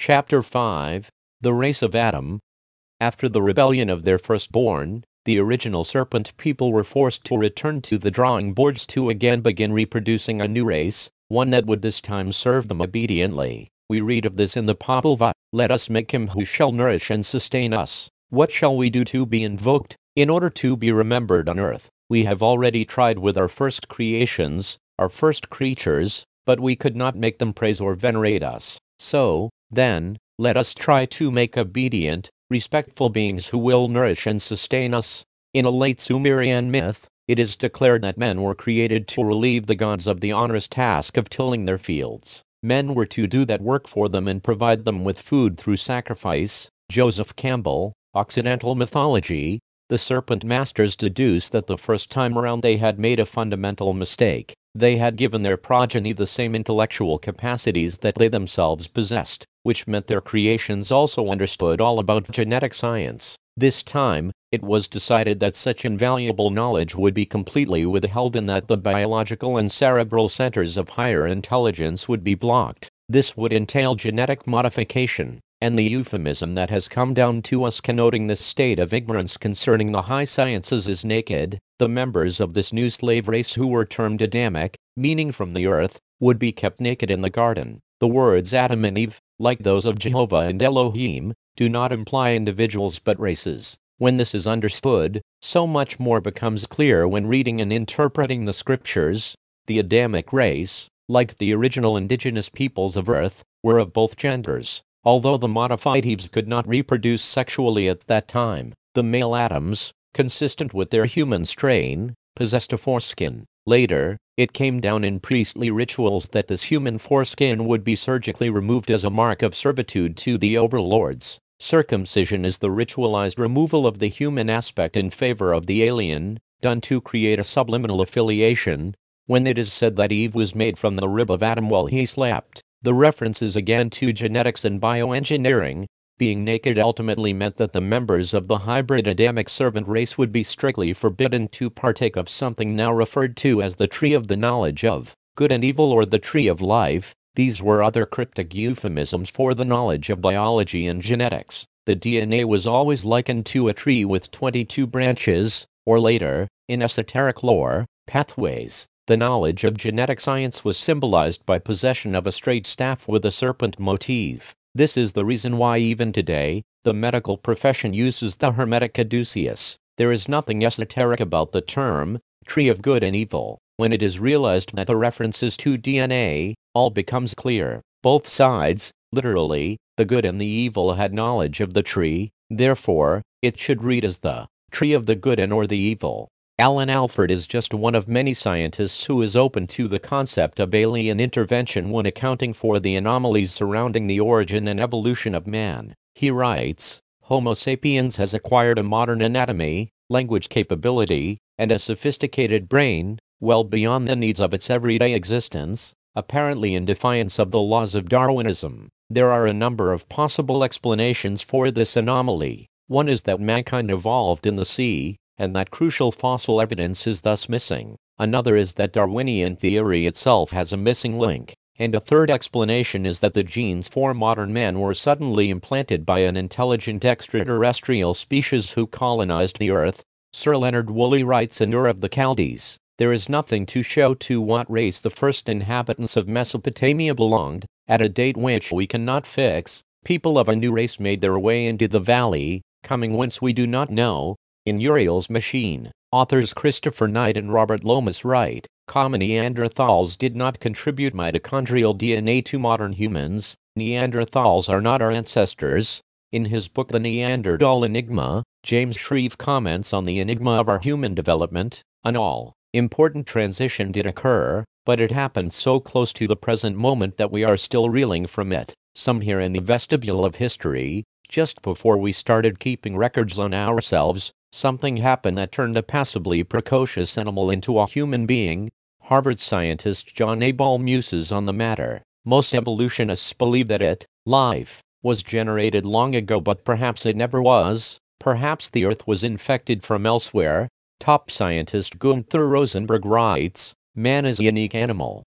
Chapter 5 The Race of Adam. After the rebellion of their firstborn, the original serpent people were forced to return to the drawing boards to again begin reproducing a new race, one that would this time serve them obediently. We read of this in the Populva. Let us make him who shall nourish and sustain us. What shall we do to be invoked, in order to be remembered on earth? We have already tried with our first creations, our first creatures, but we could not make them praise or venerate us. So, then, let us try to make obedient, respectful beings who will nourish and sustain us. In a late Sumerian myth, it is declared that men were created to relieve the gods of the onerous task of tilling their fields. Men were to do that work for them and provide them with food through sacrifice. Joseph Campbell, Occidental Mythology. The serpent masters deduced that the first time around they had made a fundamental mistake. They had given their progeny the same intellectual capacities that they themselves possessed, which meant their creations also understood all about genetic science. This time, it was decided that such invaluable knowledge would be completely withheld and that the biological and cerebral centers of higher intelligence would be blocked. This would entail genetic modification, and the euphemism that has come down to us connoting this state of ignorance concerning the high sciences is naked. The members of this new slave race who were termed Adamic, meaning from the earth, would be kept naked in the garden. The words Adam and Eve, like those of Jehovah and Elohim, do not imply individuals but races. When this is understood, so much more becomes clear when reading and interpreting the scriptures. The Adamic race, like the original indigenous peoples of earth, were of both genders. Although the modified Eves could not reproduce sexually at that time, the male Adams, consistent with their human strain, possessed a foreskin. Later, it came down in priestly rituals that this human foreskin would be surgically removed as a mark of servitude to the overlords. Circumcision is the ritualized removal of the human aspect in favor of the alien, done to create a subliminal affiliation. When it is said that Eve was made from the rib of Adam while he slept, the references again to genetics and bioengineering. Being naked ultimately meant that the members of the hybrid Adamic servant race would be strictly forbidden to partake of something now referred to as the tree of the knowledge of good and evil or the tree of life. These were other cryptic euphemisms for the knowledge of biology and genetics. The DNA was always likened to a tree with 22 branches, or later, in esoteric lore, pathways. The knowledge of genetic science was symbolized by possession of a straight staff with a serpent motif. This is the reason why even today, the medical profession uses the Hermetic caduceus. There is nothing esoteric about the term, tree of good and evil. When it is realized that the references to DNA, all becomes clear. Both sides, literally, the good and the evil had knowledge of the tree, therefore, it should read as the tree of the good and or the evil. Alan Alford is just one of many scientists who is open to the concept of alien intervention when accounting for the anomalies surrounding the origin and evolution of man. He writes, Homo sapiens has acquired a modern anatomy, language capability, and a sophisticated brain, well beyond the needs of its everyday existence, apparently in defiance of the laws of Darwinism. There are a number of possible explanations for this anomaly. One is that mankind evolved in the sea, and that crucial fossil evidence is thus missing. Another is that Darwinian theory itself has a missing link. And a third explanation is that the genes for modern man were suddenly implanted by an intelligent extraterrestrial species who colonized the Earth. Sir Leonard Woolley writes in Ur of the Chaldees, there is nothing to show to what race the first inhabitants of Mesopotamia belonged, at a date which we cannot fix. People of a new race made their way into the valley, coming whence we do not know. In Uriel's Machine, authors Christopher Knight and Robert Lomas write, common Neanderthals did not contribute mitochondrial DNA to modern humans. Neanderthals are not our ancestors. In his book The Neanderthal Enigma, James Shreve comments on the enigma of our human development. An all-important transition did occur, but it happened so close to the present moment that we are still reeling from it. Somewhere in the vestibule of history, just before we started keeping records on ourselves, something happened that turned a passably precocious animal into a human being. Harvard scientist John A. Ball muses on the matter. Most evolutionists believe that life, was generated long ago, but perhaps it never was. Perhaps the Earth was infected from elsewhere. Top scientist Gunther Rosenberg writes, man is a unique animal.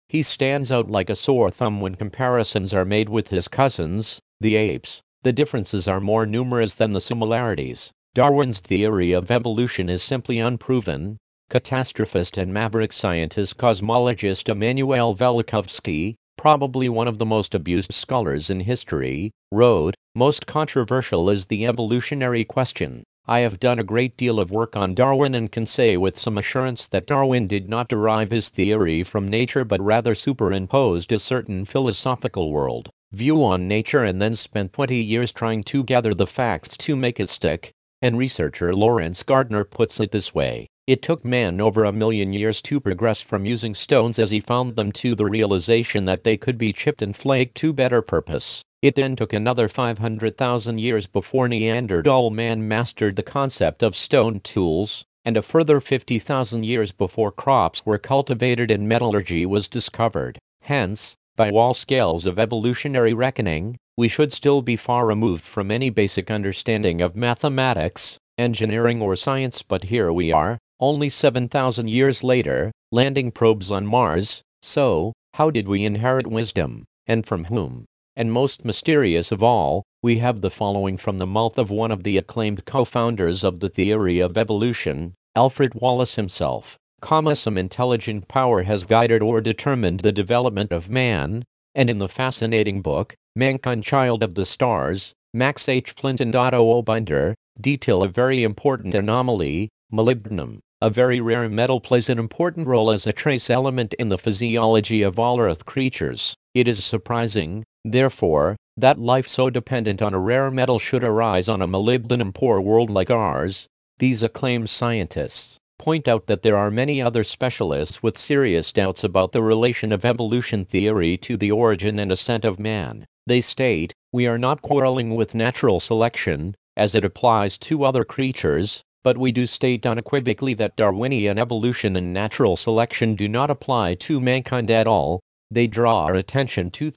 He stands out like a sore thumb when comparisons are made with his cousins, the apes. The differences are more numerous than the similarities. Darwin's theory of evolution is simply unproven. Catastrophist and maverick scientist cosmologist Immanuel Velikovsky, probably one of the most abused scholars in history, wrote, "Most controversial is the evolutionary question. I have done a great deal of work on Darwin and can say with some assurance that Darwin did not derive his theory from nature but rather superimposed a certain philosophical world view on nature and then spent 20 years trying to gather the facts to make it stick." And researcher Lawrence Gardner puts it this way: "It took man over 1,000,000 years to progress from using stones as he found them to the realization that they could be chipped and flaked to better purpose. It then took another 500,000 years before Neanderthal man mastered the concept of stone tools, and a further 50,000 years before crops were cultivated and metallurgy was discovered. Hence, by all scales of evolutionary reckoning, we should still be far removed from any basic understanding of mathematics, engineering or science, but here we are, only 7,000 years later, landing probes on Mars. So, how did we inherit wisdom, and from whom?" And most mysterious of all, we have the following from the mouth of one of the acclaimed co-founders of the theory of evolution, Alfred Wallace himself. Some intelligent power has guided or determined the development of man, and in the fascinating book, Mankind Child of the Stars, Max H. Flint and Otto O. Binder detail a very important anomaly. Molybdenum, a very rare metal, plays an important role as a trace element in the physiology of all Earth creatures. It is surprising, therefore, that life so dependent on a rare metal should arise on a molybdenum-poor world like ours. These acclaimed scientists point out that there are many other specialists with serious doubts about the relation of evolution theory to the origin and ascent of man. They state, "We are not quarreling with natural selection, as it applies to other creatures, but we do state unequivocally that Darwinian evolution and natural selection do not apply to mankind at all." They draw our attention to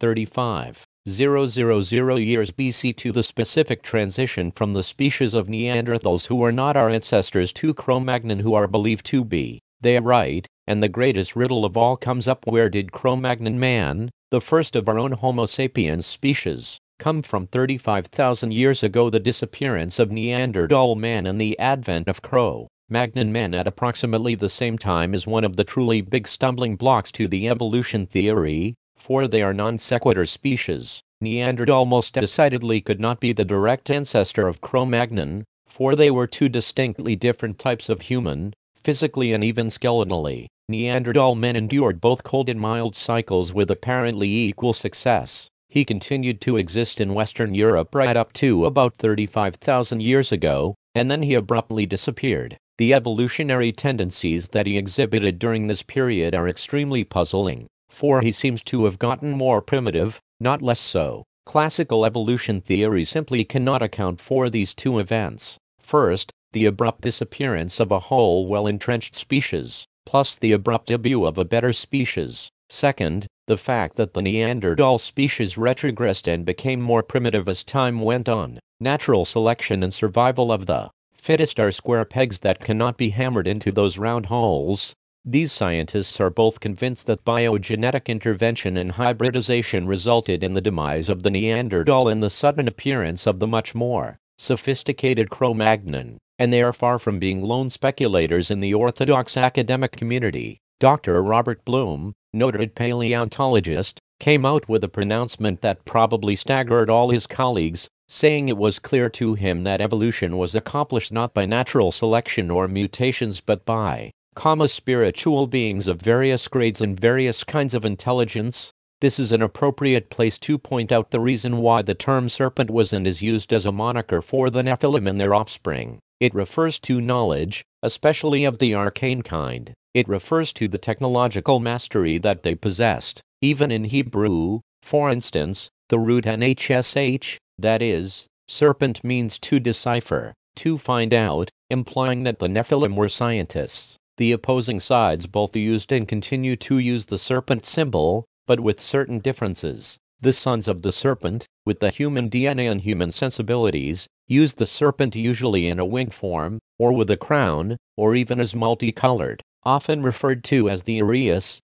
35,000 years BC to the specific transition from the species of Neanderthals who are not our ancestors to Cro-Magnon who are believed to be. They are right, and the greatest riddle of all comes up: where did Cro-Magnon man, the first of our own Homo sapiens species, come from 35,000 years ago? The disappearance of Neanderthal man and the advent of Cro-Magnon man at approximately the same time is one of the truly big stumbling blocks to the evolution theory, for they are non sequitur species. Neanderthal most decidedly could not be the direct ancestor of Cro-Magnon, for they were two distinctly different types of human, physically and even skeletally. Neanderthal men endured both cold and mild cycles with apparently equal success. He continued to exist in Western Europe right up to about 35,000 years ago, and then he abruptly disappeared. The evolutionary tendencies that he exhibited during this period are extremely puzzling, for he seems to have gotten more primitive, not less so. Classical evolution theory simply cannot account for these two events. First, the abrupt disappearance of a whole well-entrenched species, plus the abrupt debut of a better species. Second, the fact that the Neanderthal species retrogressed and became more primitive as time went on. Natural selection and survival of the fittest are square pegs that cannot be hammered into those round holes. These scientists are both convinced that biogenetic intervention and hybridization resulted in the demise of the Neanderthal and the sudden appearance of the much more sophisticated Cro-Magnon, and they are far from being lone speculators in the orthodox academic community. Dr. Robert Bloom, noted paleontologist, came out with a pronouncement that probably staggered all his colleagues, saying it was clear to him that evolution was accomplished not by natural selection or mutations but by spiritual beings of various grades and various kinds of intelligence. This is an appropriate place to point out the reason why the term serpent was and is used as a moniker for the Nephilim and their offspring. It refers to knowledge, especially of the arcane kind. It refers to the technological mastery that they possessed. Even in Hebrew, for instance, the root NHSH, that is, serpent, means to decipher, to find out, implying that the Nephilim were scientists. The opposing sides both used and continue to use the serpent symbol, but with certain differences. The sons of the serpent, with the human DNA and human sensibilities, use the serpent usually in a winged form, or with a crown, or even as multicolored, often referred to as the Uraeus.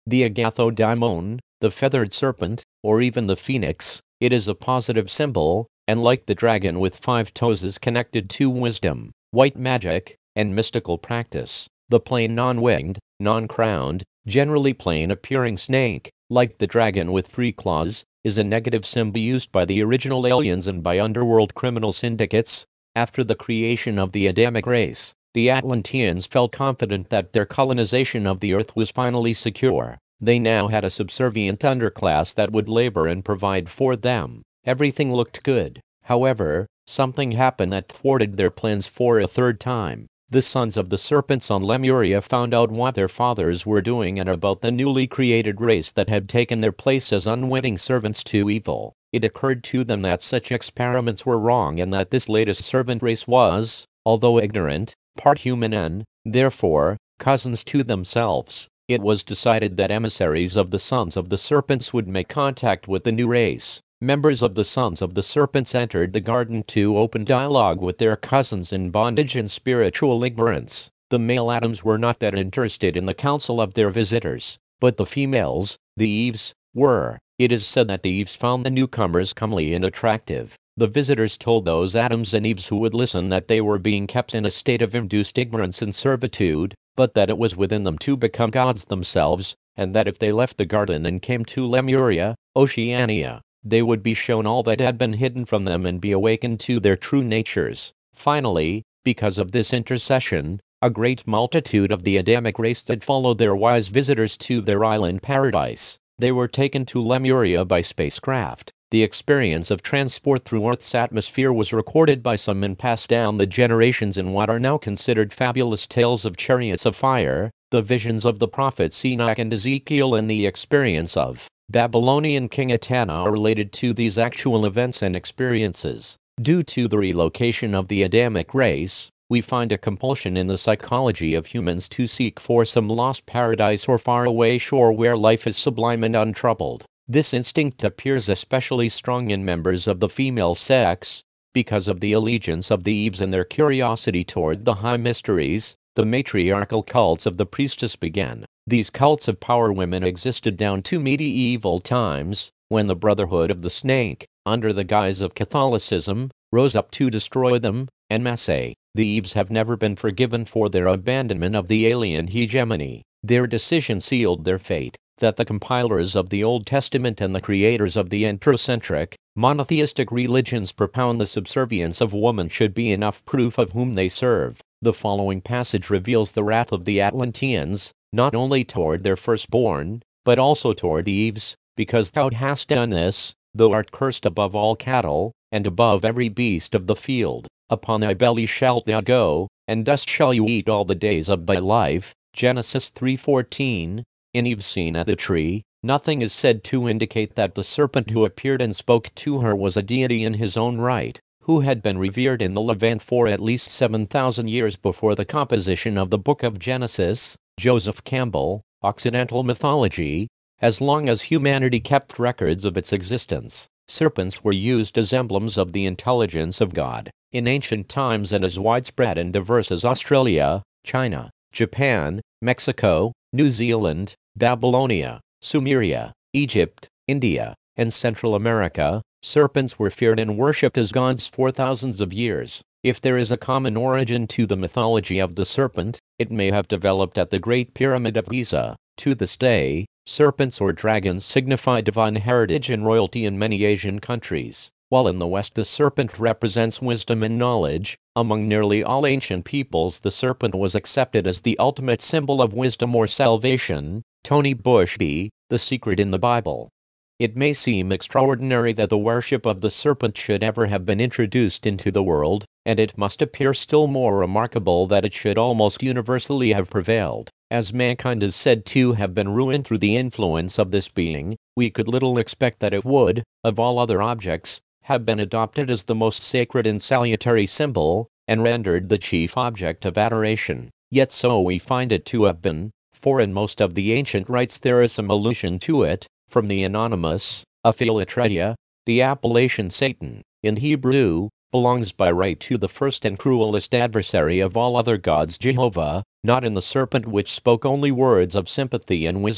the agathodaimon, the feathered serpent, or even the phoenix. It is a positive symbol, and like the dragon with 5 toes is connected to wisdom, white magic, and mystical practice. The plain non-winged, non-crowned, generally plain-appearing snake, like the dragon with 3 claws, is a negative symbol used by the original aliens and by underworld criminal syndicates. After the creation of the Adamic race, the Atlanteans felt confident that their colonization of the Earth was finally secure. They now had a subservient underclass that would labor and provide for them. Everything looked good. However, something happened that thwarted their plans for a third time. The sons of the serpents on Lemuria found out what their fathers were doing and about the newly created race that had taken their place as unwitting servants to evil. It occurred to them that such experiments were wrong and that this latest servant race was, although ignorant, part human and, therefore, cousins to themselves. It was decided that emissaries of the Sons of the Serpents would make contact with the new race. Members of the Sons of the Serpents entered the garden to open dialogue with their cousins in bondage and spiritual ignorance. The male Adams were not that interested in the counsel of their visitors, but the females, the Eves, were. It is said that the Eves found the newcomers comely and attractive. The visitors told those Adams and Eves who would listen that they were being kept in a state of induced ignorance and servitude, but that it was within them to become gods themselves, and that if they left the garden and came to Lemuria, Oceania, they would be shown all that had been hidden from them and be awakened to their true natures. Finally, because of this intercession, a great multitude of the Adamic race had followed their wise visitors to their island paradise. They were taken to Lemuria by spacecraft. The experience of transport through Earth's atmosphere was recorded by some and passed down the generations in what are now considered fabulous tales of chariots of fire, the visions of the prophets Enoch and Ezekiel, and the experience of Babylonian King Etana are related to these actual events and experiences. Due to the relocation of the Adamic race, we find a compulsion in the psychology of humans to seek for some lost paradise or faraway shore where life is sublime and untroubled. This instinct appears especially strong in members of the female sex. Because of the allegiance of the Eves and their curiosity toward the high mysteries, the matriarchal cults of the priestess began. These cults of power women existed down to medieval times, when the Brotherhood of the Snake, under the guise of Catholicism, rose up to destroy them, en masse. The Eves have never been forgiven for their abandonment of the alien hegemony. Their decision sealed their fate. That the compilers of the Old Testament and the creators of the androcentric, monotheistic religions propound the subservience of woman should be enough proof of whom they serve. The following passage reveals the wrath of the Atlanteans, not only toward their firstborn, but also toward Eves, because thou hast done this, thou art cursed above all cattle, and above every beast of the field. Upon thy belly shalt thou go, and dust shall you eat all the days of thy life. Genesis 3:14. In Eve seen at the tree, nothing is said to indicate that the serpent who appeared and spoke to her was a deity in his own right, who had been revered in the Levant for at least 7,000 years before the composition of the Book of Genesis. Joseph Campbell, Occidental Mythology. As long as humanity kept records of its existence, serpents were used as emblems of the intelligence of God. In ancient times and as widespread and diverse as Australia, China, Japan, Mexico, New Zealand, Babylonia, Sumeria, Egypt, India, and Central America, serpents were feared and worshipped as gods for thousands of years. If there is a common origin to the mythology of the serpent, it may have developed at the Great Pyramid of Giza. To this day, serpents or dragons signify divine heritage and royalty in many Asian countries. While in the West the serpent represents wisdom and knowledge, among nearly all ancient peoples the serpent was accepted as the ultimate symbol of wisdom or salvation. Tony Bushby, The Secret in the Bible. It may seem extraordinary that the worship of the serpent should ever have been introduced into the world, and it must appear still more remarkable that it should almost universally have prevailed. As mankind is said to have been ruined through the influence of this being, we could little expect that it would, of all other objects, have been adopted as the most sacred and salutary symbol, and rendered the chief object of adoration. Yet so we find it to have been, for in most of the ancient rites there is some allusion to it. From the anonymous, Aphilatreia, the appellation Satan, in Hebrew, belongs by right to the first and cruelest adversary of all other gods, Jehovah, not in the serpent which spoke only words of sympathy and wisdom.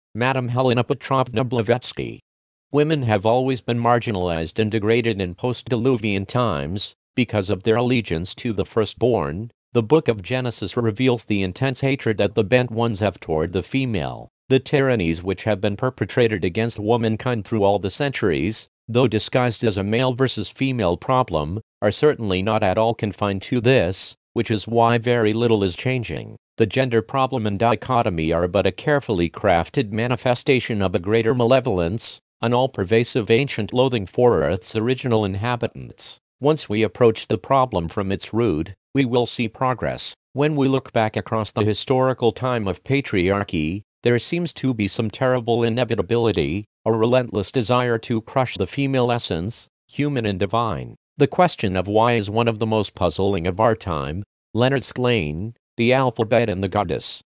Madame Helena Petrovna Blavatsky. Women have always been marginalized and degraded in post-Diluvian times because of their allegiance to the firstborn. The book of Genesis reveals the intense hatred that the bent ones have toward the female. The tyrannies which have been perpetrated against womankind through all the centuries, though disguised as a male versus female problem, are certainly not at all confined to this, which is why very little is changing. The gender problem and dichotomy are but a carefully crafted manifestation of a greater malevolence, an all-pervasive ancient loathing for Earth's original inhabitants. Once we approach the problem from its root, we will see progress. When we look back across the historical time of patriarchy, there seems to be some terrible inevitability, a relentless desire to crush the female essence, human and divine. The question of why is one of the most puzzling of our time. Leonard Sklain, The Alphabet and the Goddess.